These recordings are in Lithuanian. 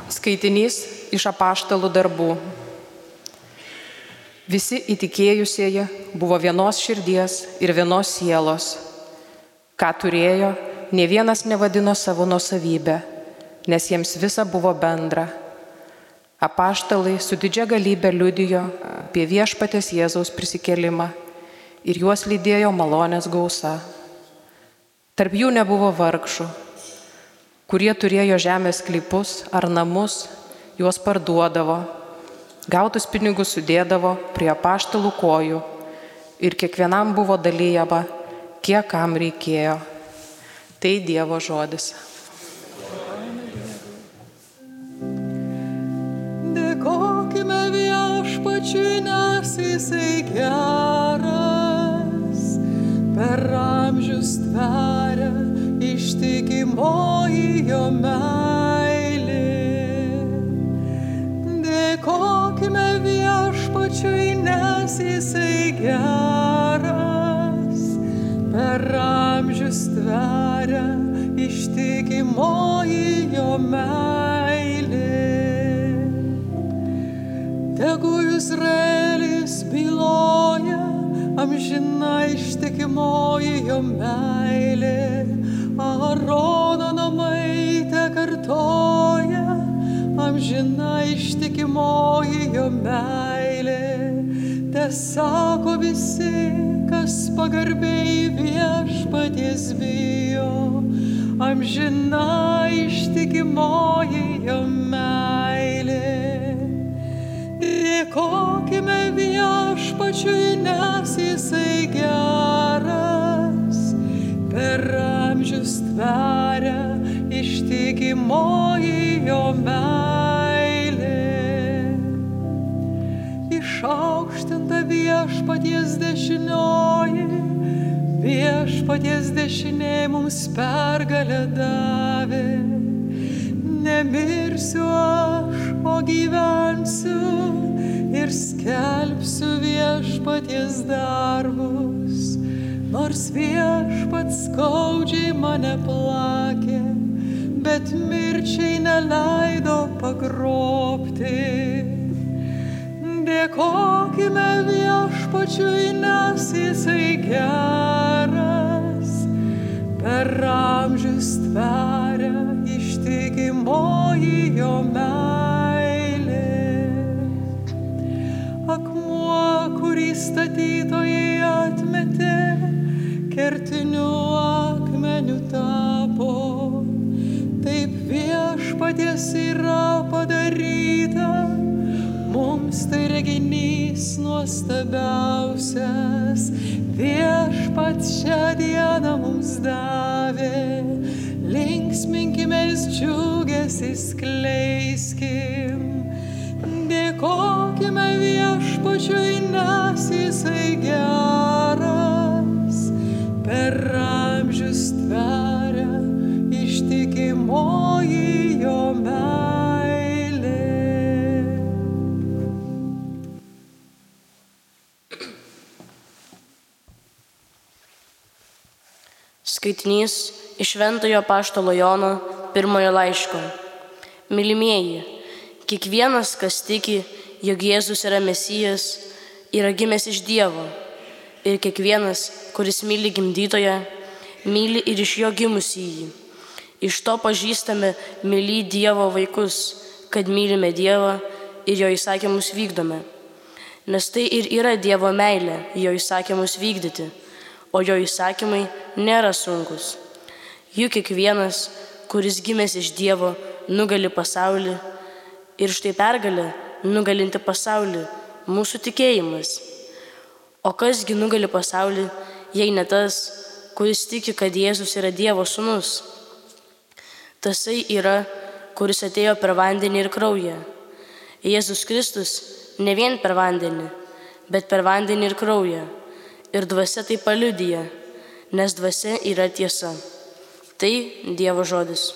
Skaitinys iš apaštalų darbų. Visi įtikėjusieji buvo vienos širdies ir vienos sielos. Ką turėjo, nė vienas nevadino savo nuosavybę, nes jiems visa buvo bendra. Apaštalai su didžia galybe liudijo apie viešpaties Jėzaus prisikėlimą ir juos lydėjo malonės gausa. Tarp jų nebuvo vargšų, kurie turėjo žemės sklypus ar namus, juos parduodavo, gautus pinigus sudėdavo prie apaštalų kojų ir kiekvienam buvo dalijama, kiek kam reikėjo. Tai Dievo žodis. Dėkokime Viešpačiui, nes Jisai geras, per amžius tveria ištikimoji jo meilė. Dėkokime Viešpačiui, nes Jisai geras, per amžius tveria ištikimoji jo meilė. Tegu Izraelis byloja, amžina ištikimoji jo meilė. Arono namai tekartoja, amžina ištikimoji jo meilė. Tesako visi, kas pagarbiai viešpaties bijo, amžina ištikimoji jo meilė. Dėkokime Viešpačiui, nes Jisai geras, per amžius tveria ištikimoji jo meilė. Išaukštinta Viešpaties dešinioji, Viešpaties dešinė mums pergalę davė. Nemirsiu aš, o gyvensiu ir skelbsiu Viešpaties darbus. Nors Viešpats skaudžiai mane plakė, bet mirčiai neleido pagrobti. Dėkokime Viešpačiui, nes Jisai geras, per amžius tveria ištikimoji jo meilė. Akmuo, kurį statytojai atmetė, kertiniu akmeniu tapo. Taip Viešpaties yra padaryta, mums tai reginys nuostabiausias. Viešpats šią dieną mums davė, linksminkimės, džiugesį skleiskim. Dėkokime Viešpačiui, nes Jisai geras, per amžius tveria ištikimoji jo meilė. Skaitinys iš Šventojo apaštalo Jono pirmojo laiško. Mylimieji, kiekvienas, kas tiki, jog Jėzus yra Mesijas, yra gimęs iš Dievo. Ir kiekvienas, kuris myli gimdytoją, myli ir iš jo gimusįjį. Iš to pažįstame mylį Dievo vaikus, kad mylime Dievą ir jo įsakymus vykdome. Nes tai ir yra Dievo meilė, jo įsakymus vykdyti, o jo įsakymai nėra sunkus. Juk kiekvienas, kuris gimęs iš Dievo, nugali pasaulį, ir štai pergalė nugalinti pasaulį, mūsų tikėjimas. O kasgi nugali pasaulį, jei ne tas, kuris tiki, kad Jėzus yra Dievo sūnus? Tasai yra, kuris atėjo per vandenį ir kraują. Jėzus Kristus ne vien per vandenį, bet per vandenį ir kraują. Ir dvasia tai paliudija, nes dvasia yra tiesa. Tai Dievo žodis.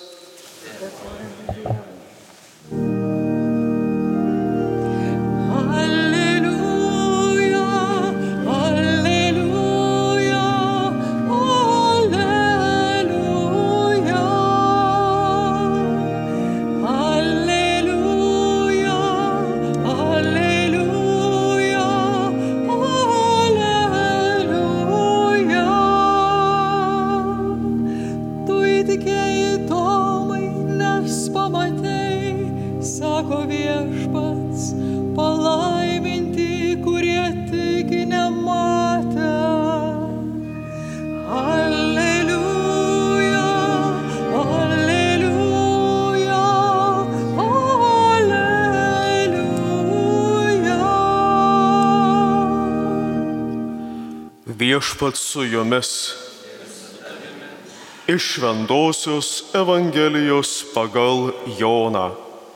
Alleluja, alleluja, alleluja. sako viešpats, palaiminti, kurie tiki nematę. Aleliuja, aleliuja, aleliuja. Viešpats su jumis. Iš Šventosios Evangelijos pagal Joną.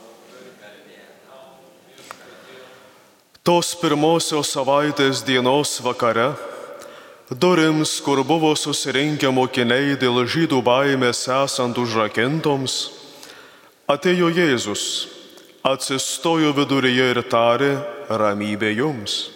Tos pirmosios savaitės dienos vakare, durims, kur buvo susirinkę mokiniai dėl žydų baimės esant užrakintoms, atėjo Jėzus, atsistojo viduryje ir tarė: ramybė jums.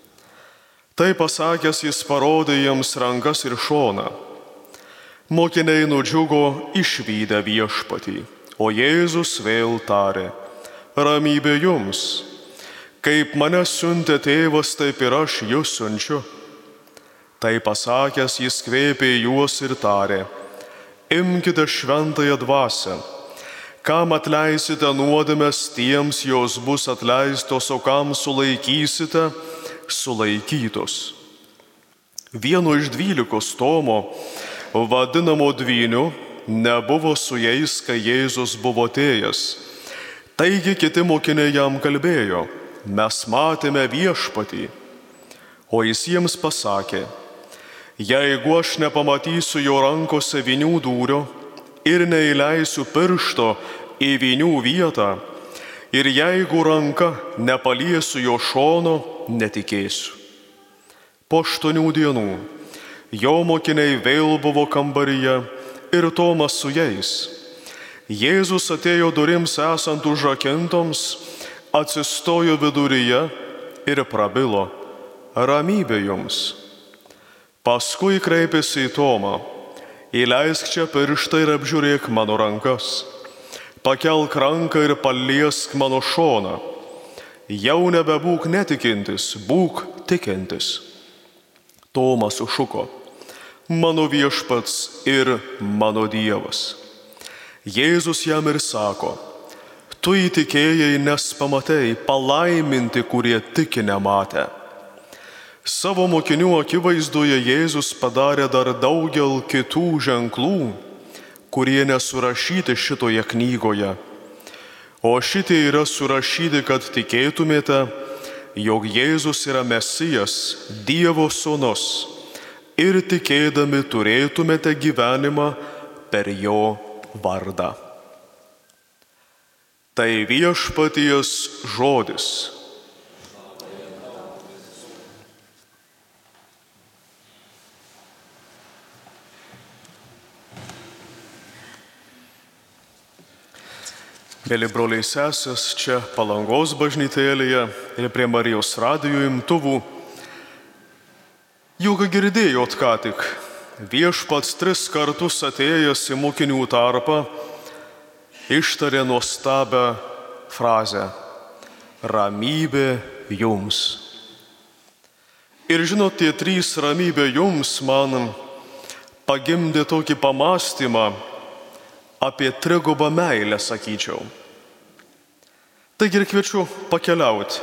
Tai pasakęs, jis parodė jiems rankas ir šoną. Mokiniai nudžiugo išvydę viešpatį, o Jėzus vėl tarė: ramybė jums. Kaip mane siuntė tėvas, taip ir aš jus siunčiu. Tai pasakęs, jis kvėpė juos ir tarė: imkite šventąją dvasią. Kam atleisite nuodėmes, tiems jos bus atleistos, o kam sulaikysite, sulaikytos. Vieno iš 12 Tomo, vadinamo Dvyniu, nebuvo su jais, kai Jėzus buvo atėjęs. Taigi kiti mokiniai jam kalbėjo: mes matėme viešpatį. O jis jiems pasakė: jeigu aš nepamatysiu jo rankose vynių dūrio ir neįleisiu piršto į vynių vietą, ir jeigu ranka nepaliesiu jo šono, netikėsiu. Po 8 dienų jo mokiniai vėl buvo kambaryje ir Tomas su jais. Jėzus atėjo durims esant užrakintoms, atsistojo viduryje ir prabilo: ramybė jums. Paskui kreipėsi į Tomą: įleisk čia pirštą ir apžiūrėk mano rankas. Pakelk ranką ir paliesk mano šoną. Jau nebebūk netikintis, būk tikintis. Tomas sušuko: mano viešpats ir mano Dievas. Jėzus jam ir sako: tu įtikėjai, nes pamatei, palaiminti, kurie tiki nematę. Savo mokinių akivaizdoje Jėzus padarė dar daugel kitų ženklų, kurie nesurašyti šitoje knygoje. O šitie yra surašyti, kad tikėtumėte, jog Jėzus yra Mesijas, Dievo sūnus, ir tikėdami turėtumėte gyvenimą per jo vardą. Tai viešpaties žodis. Mėly broliai sesės, čia Palangos bažnytėlėje ir prie Marijos radijo imtuvų. Juk girdėjot ką tik, viešpats 3 kartus atėjęs į mokinių tarpą ištarė nuostabią frazę: ramybė jums. Ir žinot, tie 3 ramybė jums man pagimdė tokį pamąstymą apie trigubą meilę, sakyčiau. Taigi ir kviečiu pakeliauti.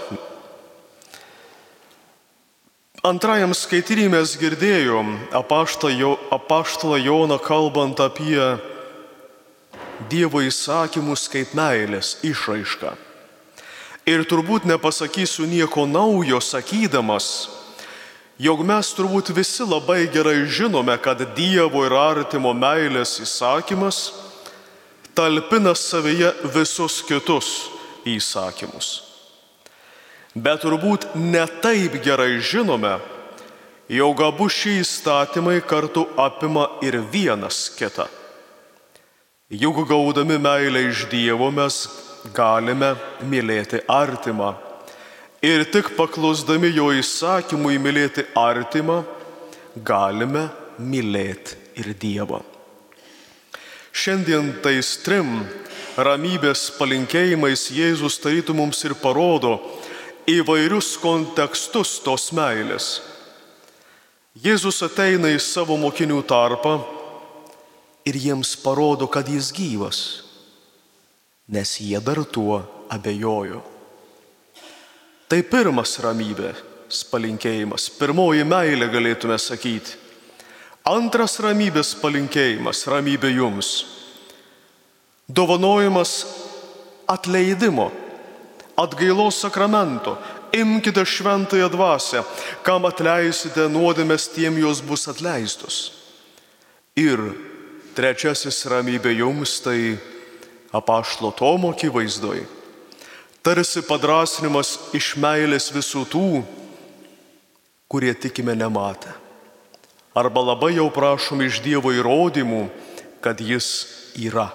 Antrajam skaitinį mes girdėjom apaštalą Joną kalbant apie Dievo įsakymus kaip meilės išraišką. Ir turbūt nepasakysiu nieko naujo sakydamas, jog mes turbūt visi labai gerai žinome, kad Dievo ir artimo meilės įsakymas talpina savyje visus kitus įsakymus. Bet turbūt ne taip gerai žinome, jog abu šie įstatymai kartu apima ir vienas kitą. Juk gaudami meilę iš Dievo mes galime mylėti artimą. Ir tik paklusdami jo įsakymui mylėti artimą, galime mylėti ir Dievą. Šiandien tais 3 ramybės palinkėjimais Jėzus tarytum mums ir parodo įvairius kontekstus tos meilės. Jėzus ateina į savo mokinių tarpą ir jiems parodo, kad jis gyvas, nes jie dar tuo abejoju. Tai pirmas ramybės palinkėjimas, pirmoji meilė galėtume sakyti. Antras ramybės palinkėjimas, ramybė jums. Dovanojimas atleidimo, atgailos sakramento. Imkite šventąją dvasią, kam atleisite nuodėmes, tiem jos bus atleistos. Ir trečiasis ramybė jums, tai apaštalo Tomo akivaizdoj. Tarsi padrasinimas iš meilės visų tų, kurie tikime nematę. Arba labai jau prašom iš Dievo įrodymų, kad jis yra.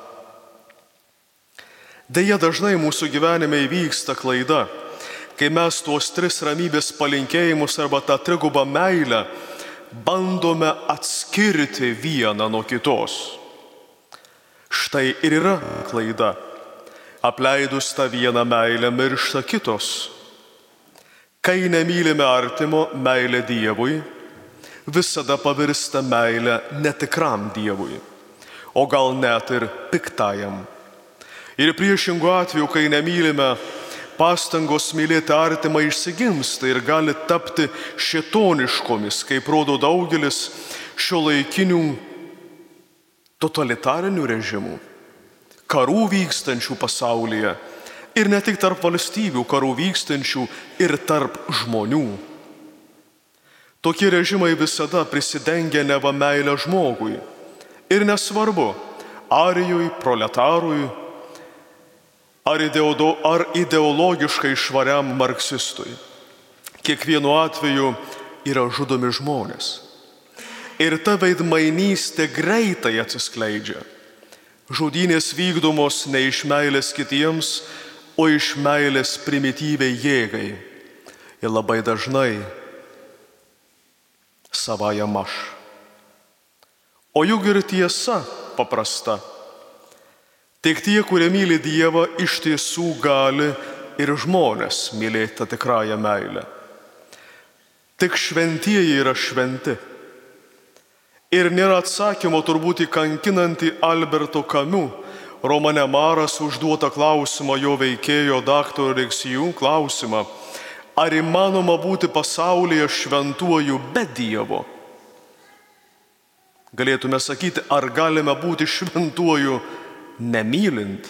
Deja, dažnai mūsų gyvenime įvyksta klaida, kai mes tuos tris ramybės palinkėjimus arba tą trigubą meilę bandome atskirti vieną nuo kitos. Štai ir yra klaida. Apleidus tą vieną meilę miršta kitos. Kai nemylime artimo, meilė Dievui visada pavirsta meilė netikram Dievui, o gal net ir piktajam. Ir priešingų atveju, kai nemylime, pastangos mylėti artimą išsigimsta ir gali tapti šėtoniškomis, kaip rodo daugelis šiuolaikinių totalitarinių režimų, karų vykstančių pasaulyje ir ne tik tarp valstybių, karų vykstančių ir tarp žmonių. Tokie režimai visada prisidengia neva meilę žmogui ir nesvarbu, arijui, proletarui, ar ideologiškai švariam marksistui. Kiekvienu atveju yra žudomi žmonės. Ir ta veidmainystė greitai atsiskleidžia. Žudynės vykdomos ne iš meilės kitiems, o iš meilės primityviai jėgai. Ir labai dažnai savajam aš. O juk ir tiesa paprasta. Tik tie, kurie myli Dievą, iš tiesų gali ir žmonės mylėti tą tikrąją meilę. Tik šventieji yra šventi. Ir nėra atsakymo turbūt į kankinantį Alberto Camus romane Maras užduotą klausimą jo veikėjo daktaro Reksijų klausimą, ar įmanoma būti pasaulyje šventuoju be Dievo? Galėtume sakyti, ar galime būti šventuoju nemylint.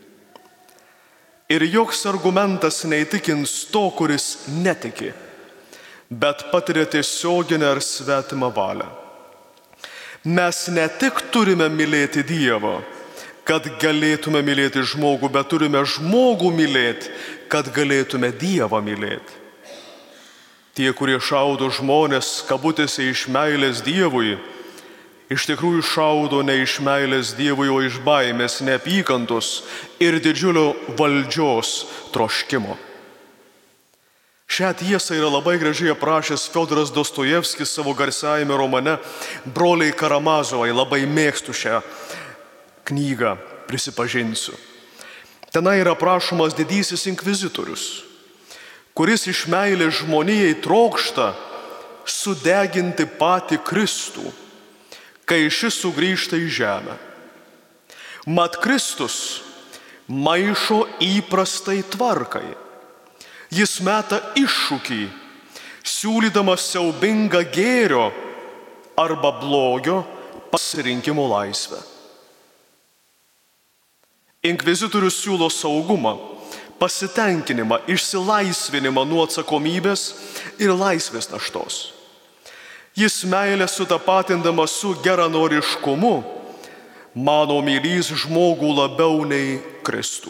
Ir joks argumentas neįtikins to, kuris netiki, bet patiria tiesioginę ar svetimą valią. Mes ne tik turime mylėti Dievą, kad galėtume mylėti žmogų, bet turime žmogų mylėti, kad galėtume Dievą mylėti. Tie, kurie šaudo žmonės kabutėse iš meilės Dievui, iš tikrųjų šaudo ne iš meilės Dievui, o iš baimės, neapykantos ir didžiulio valdžios troškimo. Šią tiesą yra labai gražiai aprašęs Fiodoras Dostojevskis savo garsiajame romane Broliai Karamazovai. Labai mėgstu šią knygą, prisipažinsiu. Tenai yra aprašomas didysis inkvizitorius, kuris iš meilės žmonijai trokšta sudeginti patį Kristų, kai šis sugrįžta į žemę. Mat Kristus maišo įprastai tvarkai. Jis meta iššūkį, siūlydamas siaubingą gėrio arba blogio pasirinkimo laisvę. Inkvizitorius siūlo saugumą, pasitenkinimą, išsilaisvinimą nuo atsakomybės ir laisvės naštos. Jis meilę sutapatindamas su geranoriškumu mano mylys žmogų labiau nei Kristų.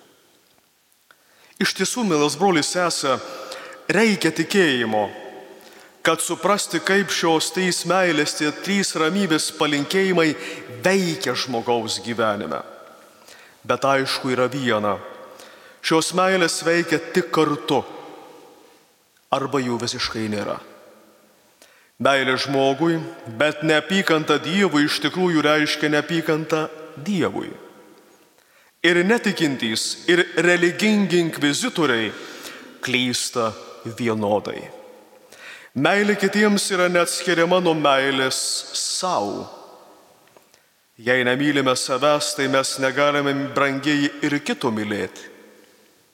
Iš tiesų, mielas brolis sese, reikia tikėjimo, kad suprasti, kaip šios trys meilės, tie trys ramybės palinkėjimai veikia žmogaus gyvenime. Bet aišku yra viena, šios meilės veikia tik kartu, arba jų visiškai nėra. Meilė žmogui, bet neapykanta Dievui iš tikrųjų reiškia neapykanta Dievui. Ir netikintys, ir religingi inkvizitoriai klysta vienodai. Meilė kitiems yra neatskiriama nuo meilės sau. Jei nemylime savęs, tai mes negalime brangiai ir kito mylėti.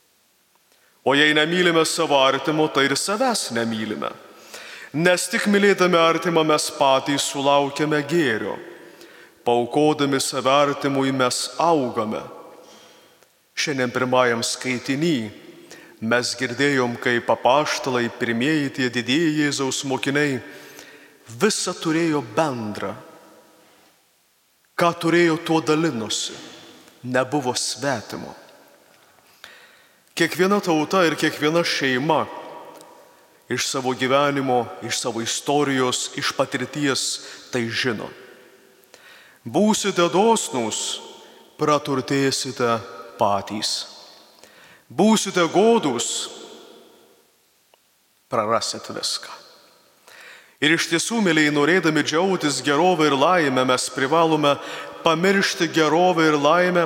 O jei nemylime savo artimo, tai ir savęs nemylime. Nes tik mylėdami artimą mes patys sulaukiame gėrio. Paukodami save artimui mes augame. Šiandien pirmajam skaitiny mes girdėjom, kaip apaštalai, pirmieji tie didieji Jėzaus mokiniai, visą turėjo bendrą. Ką turėjo, tuo dalinosi. Nebuvo svetimo. Kiekviena tauta ir kiekviena šeima iš savo gyvenimo, iš savo istorijos, iš patirties tai žino. Būsite dosnūs, praturtėsite patys. Būsite godūs, prarasit viską. Ir iš tiesų, mėlyje, norėdami džiaugtis gerovę ir laimę, mes privalome pamiršti gerovę ir laimę,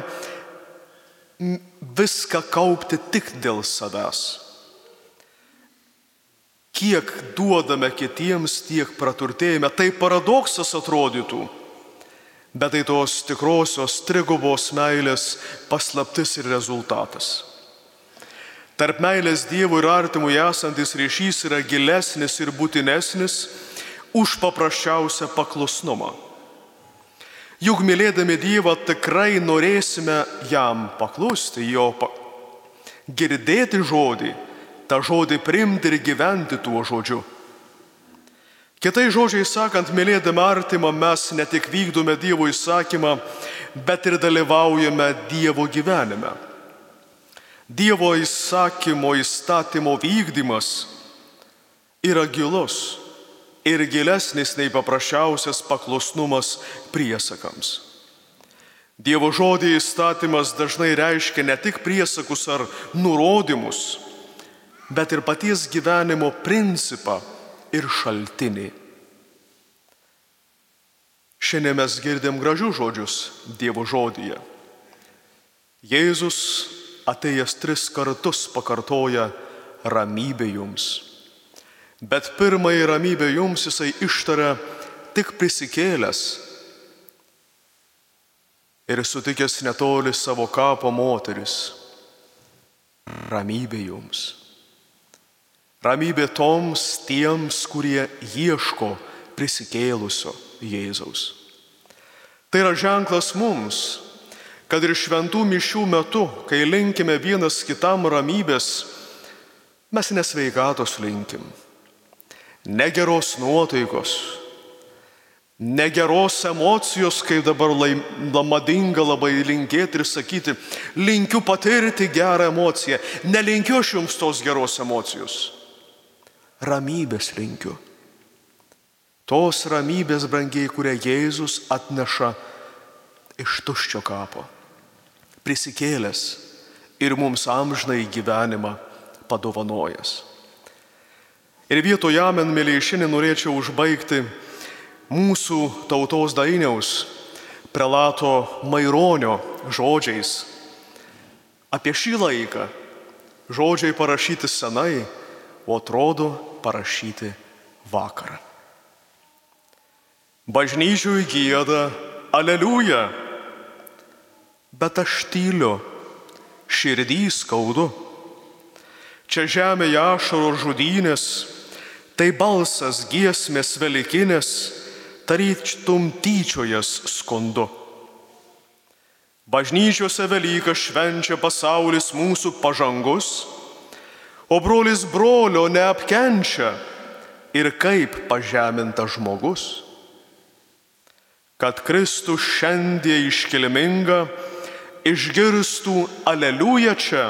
viską kaupti tik dėl savęs. Kiek duodame kitiems, tiek praturtėjame. Tai paradoksas atrodytų, bet tai tos tikrosios trigubos meilės paslaptis ir rezultatas. Tarp meilės Dievui ir artimui esantis ryšys yra gilesnis ir būtinesnis už paprasčiausią paklusnumą. Juk mylėdami Dievą tikrai norėsime jam paklusti, girdėti žodį, tą žodį priimti ir gyventi tuo žodžiu. Kitai žodžiai sakant, mylėdami artimą mes ne tik vykdome Dievo įsakymą, bet ir dalyvaujame Dievo gyvenime. Dievo įstatymo vykdymas yra gilus ir gilesnis nei paprasčiausias paklusnumas priesakams. Dievo žodį įstatymas dažnai reiškia ne tik priesakus ar nurodymus, bet ir paties gyvenimo principą ir šaltinį. Šiandien mes girdėm gražius žodžius Dievo žodyje. Jėzus atėjęs 3 kartus pakartoja ramybė jums. Bet pirmąjį ramybę jums jisai ištaria tik prisikėlęs ir sutikęs netoli savo kapo moteris. Ramybė jums. Ramybė tiems, kurie ieško prisikėlusio Jėzaus. Tai yra ženklas mums, kad ir šventų mišių metu, kai linkime vienas kitam ramybės, mes nesveikatos linkim, negeros nuotaikos, negeros emocijos, kaip dabar madinga labai linkėti ir sakyti, linkiu patirti gerą emociją, nelinkiu aš jums tos geros emocijos. Ramybės linkiu. Tos ramybės, brangiai, kurią Jėzus atneša iš tuščio kapo, prisikėlęs ir mums amžinai gyvenimą padovanojęs. Ir vietoje amen, mėlyje, šiandien norėčiau užbaigti mūsų tautos dainiaus prelato Maironio žodžiais. Apie šį laiką žodžiai parašyti senai, o atrodo parašyti vakarą. Bažnyčioj gieda aleliuja, bet aš tyliu, širdį skaudu. Čia žemėje ašaro žudynės, tai balsas giesmės velikinės, tarytum tyčiojas skundu. Bažnyčiose Velyką švenčia pasaulis mūsų pažangus, o brolis brolio neapkenčia ir kaip pažemintas žmogus. Kad Kristus šiandien iškilminga išgirstų aleliuja čia,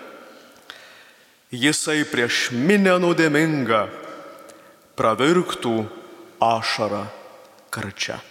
jisai prieš minią nuodėmingą pravirktų ašarą karčia.